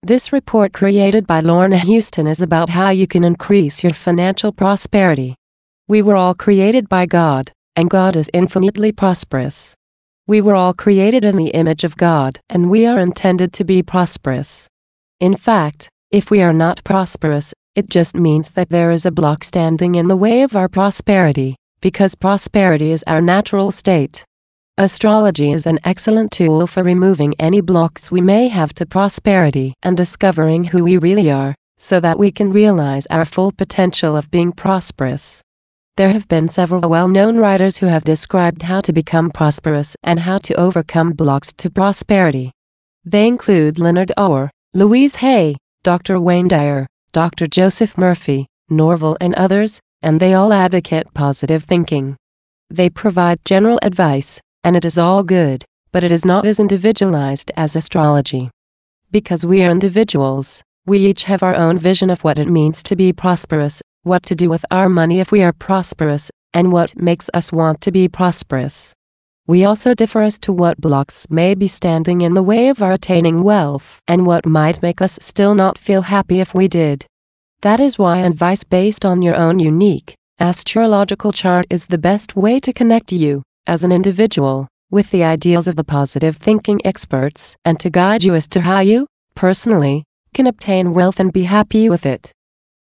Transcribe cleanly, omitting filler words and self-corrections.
This report created by Lorna Houston is about how you can increase your financial prosperity. We were all created by God, and God is infinitely prosperous. We were all created in the image of God, and we are intended to be prosperous. In fact, if we are not prosperous, it just means that there is a block standing in the way of our prosperity, because prosperity is our natural state. Astrology is an excellent tool for removing any blocks we may have to prosperity and discovering who we really are, so that we can realize our full potential of being prosperous. There have been several well-known writers who have described how to become prosperous and how to overcome blocks to prosperity. They include Leonard Orr, Louise Hay, Dr. Wayne Dyer, Dr. Joseph Murphy, Norval and others, and they all advocate positive thinking. They provide general advice, and it is all good, but it is not as individualized as astrology. Because we are individuals, we each have our own vision of what it means to be prosperous, what to do with our money if we are prosperous, and what makes us want to be prosperous. We also differ as to what blocks may be standing in the way of our attaining wealth and what might make us still not feel happy if we did. That is why advice based on your own unique astrological chart is the best way to connect you, as an individual, with the ideals of the positive thinking experts and to guide you as to how you, personally, can obtain wealth and be happy with it.